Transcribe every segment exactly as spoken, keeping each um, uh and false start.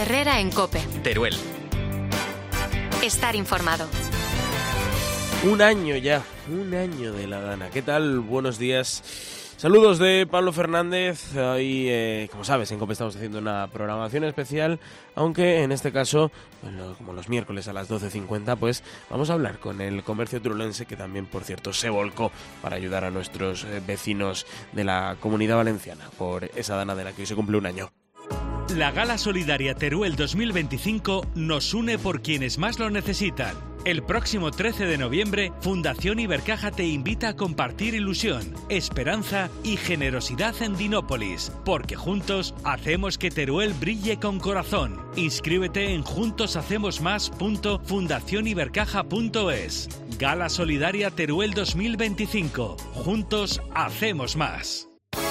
Herrera en COPE. Teruel. Estar informado. Un año ya, un año de la Dana. ¿Qué tal? Buenos días. Saludos de Pablo Fernández. Hoy, eh, como sabes, en COPE estamos haciendo una programación especial, aunque en este caso, bueno, como los miércoles a las doce cincuenta, pues vamos a hablar con el comercio turolense, que también, por cierto, se volcó para ayudar a nuestros eh, vecinos de la Comunidad Valenciana por esa Dana de la que hoy se cumple un año. La Gala Solidaria Teruel dos mil veinticinco nos une por quienes más lo necesitan. El próximo trece de noviembre, Fundación Ibercaja te invita a compartir ilusión, esperanza y generosidad en Dinópolis, porque juntos hacemos que Teruel brille con corazón. Inscríbete en juntos hacemos más punto fundación ibercaja punto es. Gala Solidaria Teruel dos mil veinticinco. Juntos hacemos más.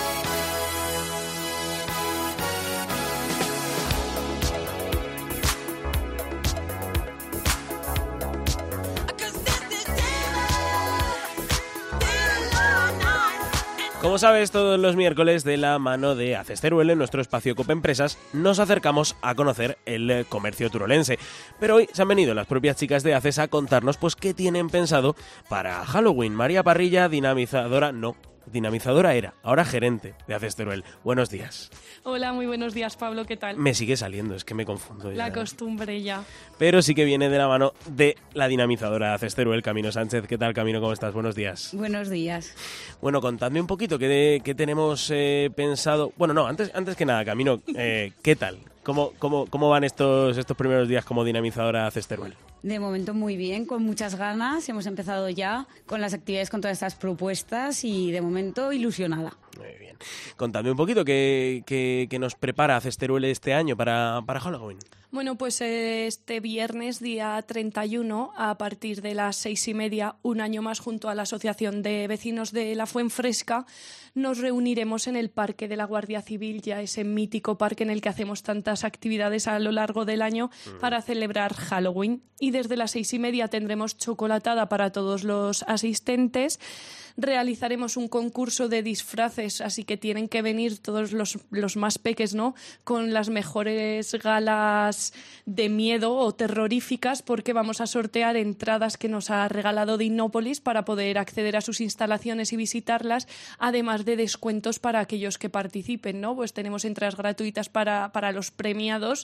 Como sabes, todos los miércoles, de la mano de ACES Teruel, en nuestro espacio COPE Empresas, nos acercamos a conocer el comercio turolense. Pero hoy se han venido las propias chicas de ACES a contarnos pues qué tienen pensado para Halloween. María Parrilla, dinamizadora, no, dinamizadora era, ahora gerente de ACES Teruel. Buenos días. Hola, muy buenos días, Pablo, ¿qué tal? Me sigue saliendo, es que me confundo ya. La costumbre ya. Pero sí que viene de la mano de la dinamizadora de ACES Teruel, Camino Sánchez. ¿Qué tal, Camino? ¿Cómo estás? Buenos días. Buenos días. Bueno, contadme un poquito qué, qué tenemos eh, pensado. Bueno, no, antes, antes que nada, Camino, eh, ¿qué tal? ¿Cómo, cómo, cómo van estos, estos primeros días como dinamizadora de ACES Teruel? De momento muy bien, con muchas ganas. Hemos empezado ya con las actividades, con todas estas propuestas y de momento ilusionada. Muy bien. Contadme un poquito qué, qué, qué nos prepara ACES Teruel este año para, para Halloween. Bueno, pues este viernes, día treinta y uno, a partir de las seis y media, un año más, junto a la Asociación de Vecinos de la Fuenfresca, nos reuniremos en el Parque de la Guardia Civil, ya ese mítico parque en el que hacemos tantas actividades a lo largo del año mm. para celebrar Halloween. Y desde las seis y media tendremos chocolatada para todos los asistentes. Realizaremos un concurso de disfraces, así que tienen que venir todos los, los más peques, ¿no?, con las mejores galas de miedo o terroríficas, porque vamos a sortear entradas que nos ha regalado Dinópolis para poder acceder a sus instalaciones y visitarlas, además de descuentos para aquellos que participen, ¿no? Pues tenemos entradas gratuitas para, para los premiados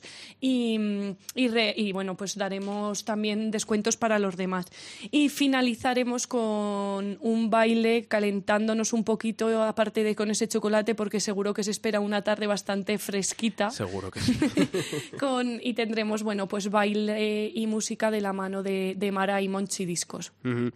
y, y, re, y bueno, pues daremos también descuentos para los demás. Y finalizaremos con un baile calentándonos un poquito, aparte de con ese chocolate, porque seguro que se espera una tarde bastante fresquita. Seguro que sí. con, y tendremos, bueno, pues baile y música de la mano de, de Mara y Monchi Discos. Uh-huh.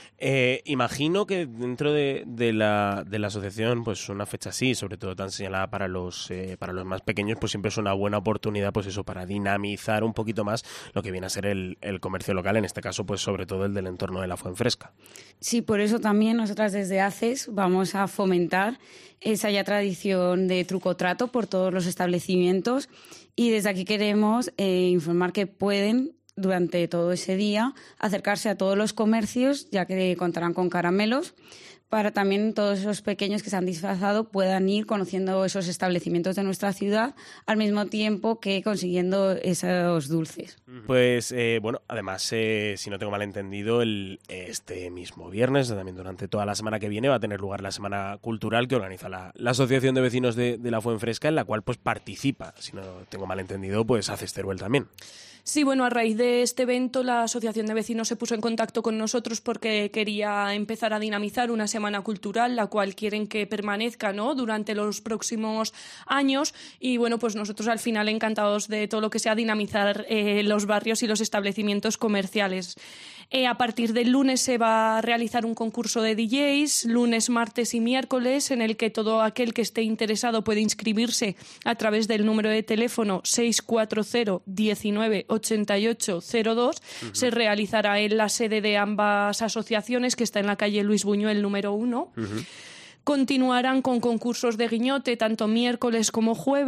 Eh, imagino que dentro de, de, la, de la asociación, pues una fecha así, sobre todo tan señalada para los eh, para los más pequeños, pues siempre es una buena oportunidad, pues eso, para dinamizar un poquito más lo que viene a ser el, el comercio local, en este caso, pues sobre todo el del entorno de la Fuenfresca. Sí, por eso también nosotras desde ACES vamos a fomentar esa ya tradición de truco-trato por todos los establecimientos, y desde aquí queremos eh, informar que pueden, durante todo ese día, acercarse a todos los comercios, ya que contarán con caramelos, para también todos esos pequeños que se han disfrazado puedan ir conociendo esos establecimientos de nuestra ciudad, al mismo tiempo que consiguiendo esos dulces. Pues eh, bueno, además, eh, si no tengo mal entendido, el, este mismo viernes, también durante toda la semana que viene, va a tener lugar la Semana Cultural que organiza la, la Asociación de Vecinos de, de la Fuenfresca, en la cual pues participa, si no tengo mal entendido, pues ACES Teruel también. Sí, bueno, a raíz de este evento la Asociación de Vecinos se puso en contacto con nosotros porque quería empezar a dinamizar una semana cultural, la cual quieren que permanezca, ¿no?, durante los próximos años. Y bueno, pues nosotros al final encantados de todo lo que sea dinamizar eh, los barrios y los establecimientos comerciales. Eh, a partir del lunes se va a realizar un concurso de D Js, lunes, martes y miércoles, en el que todo aquel que esté interesado puede inscribirse a través del número de teléfono seis cuatro cero diecinueve ochenta y ocho cero dos. Uh-huh. Se realizará en la sede de ambas asociaciones, que está en la calle Luis Buñuel número uno. Uh-huh. Continuarán con concursos de guiñote tanto miércoles como jueves.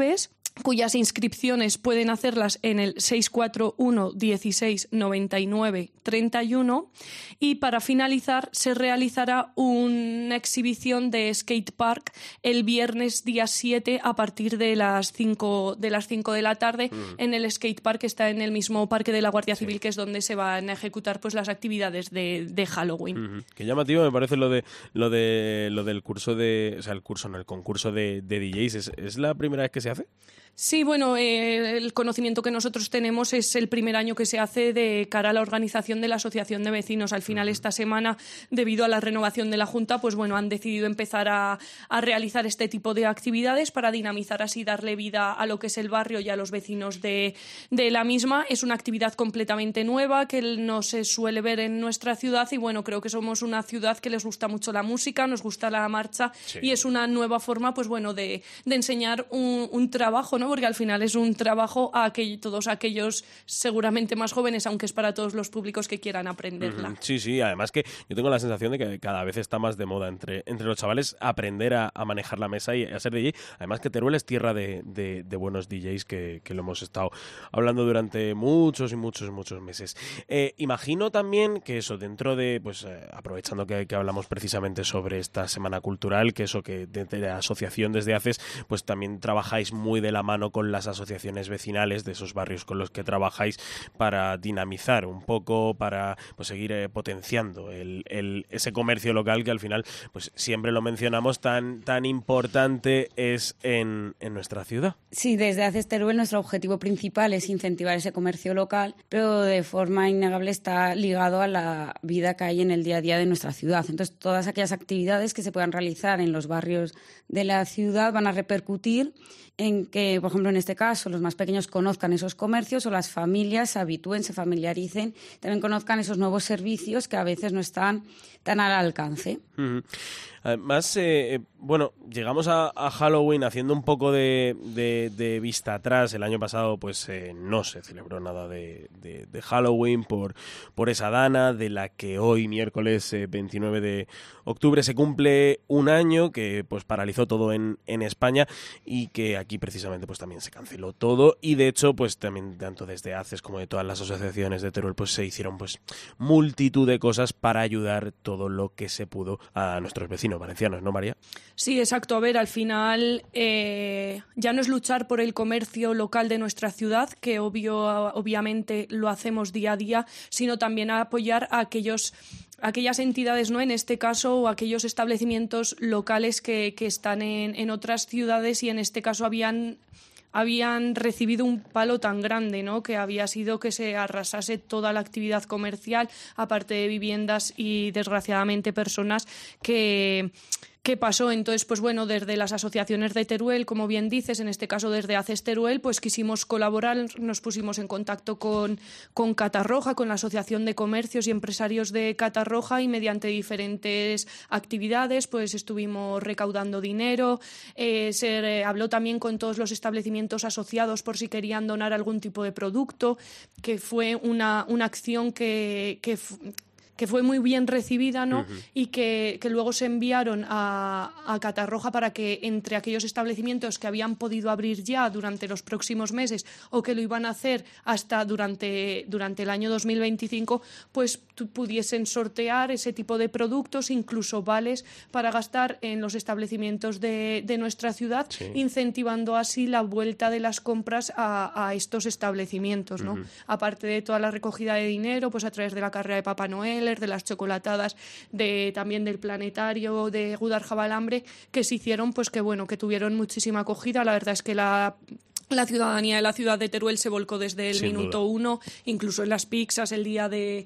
cuyas inscripciones pueden hacerlas en el seis cuatro uno dieciséis noventa y nueve treinta y uno, y para finalizar se realizará una exhibición de skate park el viernes día siete a partir de las cinco de las cinco de la tarde mm. en el skate park que está en el mismo Parque de la Guardia Civil, sí. que es donde se van a ejecutar pues las actividades de, de Halloween. Mm-hmm. Qué llamativo me parece lo de lo de lo del curso de, o sea, el curso no, el concurso de, de D Js. ¿Es, ¿Es la primera vez que se hace? Sí, bueno, eh, el conocimiento que nosotros tenemos es el primer año que se hace de cara a la organización de la Asociación de Vecinos. Al final, esta semana, debido a la renovación de la Junta, pues bueno, han decidido empezar a, a realizar este tipo de actividades para dinamizar así, darle vida a lo que es el barrio y a los vecinos de, de la misma. Es una actividad completamente nueva que no se suele ver en nuestra ciudad y bueno, creo que somos una ciudad que les gusta mucho la música, nos gusta la marcha sí. y es una nueva forma, pues bueno, de, de enseñar un, un trabajo, ¿no? Porque al final es un trabajo a aquel, todos aquellos seguramente más jóvenes, aunque es para todos los públicos que quieran aprenderla. Sí, sí, además que yo tengo la sensación de que cada vez está más de moda entre, entre los chavales aprender a, a manejar la mesa y a ser D J. Además que Teruel es tierra de, de, de buenos D Js que, que lo hemos estado hablando durante muchos y muchos, muchos meses. Eh, imagino también que eso, dentro de, pues eh, aprovechando que, que hablamos precisamente sobre esta Semana Cultural, que eso que desde la asociación desde ACES, pues también trabajáis muy de la mano con las asociaciones vecinales de esos barrios con los que trabajáis para dinamizar un poco, para pues seguir eh, potenciando el, el, ese comercio local que al final, pues siempre lo mencionamos, tan, tan importante es en, en nuestra ciudad. Sí, desde ACES Teruel nuestro objetivo principal es incentivar ese comercio local, pero de forma innegable está ligado a la vida que hay en el día a día de nuestra ciudad. Entonces, todas aquellas actividades que se puedan realizar en los barrios de la ciudad van a repercutir en que, por ejemplo, en este caso, los más pequeños conozcan esos comercios o las familias se habitúen, se familiaricen, también conozcan esos nuevos servicios que a veces no están tan al alcance. Uh-huh. Además, eh, bueno, llegamos a, a Halloween haciendo un poco de, de, de vista atrás. El año pasado pues eh, no se celebró nada de, de, de Halloween por, por esa dana de la que hoy, miércoles eh, veintinueve de octubre, se cumple un año, que pues paralizó todo en, en España y que aquí precisamente pues también se canceló todo. Y de hecho, pues también tanto desde ACES como de todas las asociaciones de Teruel pues se hicieron pues multitud de cosas para ayudar todo lo que se pudo a nuestros vecinos valencianos, ¿no, María? Sí, exacto. A ver, al final eh, ya no es luchar por el comercio local de nuestra ciudad, que obvio, obviamente lo hacemos día a día, sino también a apoyar a aquellos aquellas entidades, ¿no? En este caso, o aquellos establecimientos locales que, que están en, en otras ciudades y en este caso habían habían recibido un palo tan grande, ¿no? Que había sido que se arrasase toda la actividad comercial, aparte de viviendas y, desgraciadamente, personas que... ¿Qué pasó? Entonces, pues bueno, desde las asociaciones de Teruel, como bien dices, en este caso desde ACES Teruel, pues quisimos colaborar, nos pusimos en contacto con, con Catarroja, con la Asociación de Comercios y Empresarios de Catarroja, y mediante diferentes actividades pues estuvimos recaudando dinero, eh, se eh, habló también con todos los establecimientos asociados por si querían donar algún tipo de producto, que fue una, una acción que... que que fue muy bien recibida, ¿no? Uh-huh. Y que, que luego se enviaron a, a Catarroja para que entre aquellos establecimientos que habían podido abrir ya durante los próximos meses o que lo iban a hacer hasta durante, durante el año dos mil veinticinco, pues pudiesen sortear ese tipo de productos, incluso vales para gastar en los establecimientos de, de nuestra ciudad, sí. Incentivando así la vuelta de las compras a, a estos establecimientos, ¿no? Uh-huh. Aparte de toda la recogida de dinero, pues a través de la carrera de Papá Noel, de las chocolatadas, de también del planetario, de Gudar Jabalambre, que se hicieron, pues que bueno, que tuvieron muchísima acogida. La verdad es que la La ciudadanía de la ciudad de Teruel se volcó desde el Sin minuto duda. uno, incluso en las pizzas, el día de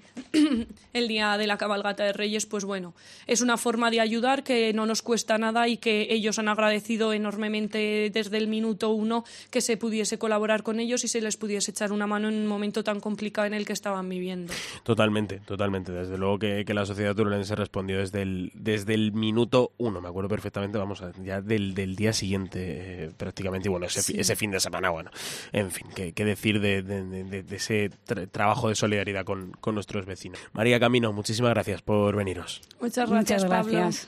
el día de la cabalgata de Reyes, pues bueno, es una forma de ayudar que no nos cuesta nada y que ellos han agradecido enormemente desde el minuto uno que se pudiese colaborar con ellos y se les pudiese echar una mano en un momento tan complicado en el que estaban viviendo. Totalmente, totalmente. Desde luego que, que la sociedad teruelense respondió desde el, desde el minuto uno, me acuerdo perfectamente, vamos, ya del, del día siguiente eh, prácticamente, y bueno, ese, sí. ese fin de semana. Bueno, en fin, qué, qué decir de, de, de, de ese tra- trabajo de solidaridad con, con nuestros vecinos. María Camino, muchísimas gracias por veniros. Muchas gracias, Muchas Pablo. gracias.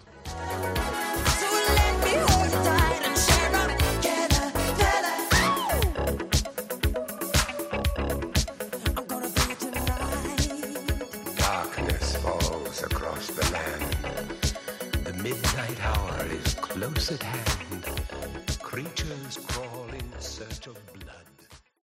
close at hand. Creatures crawl in search of blood.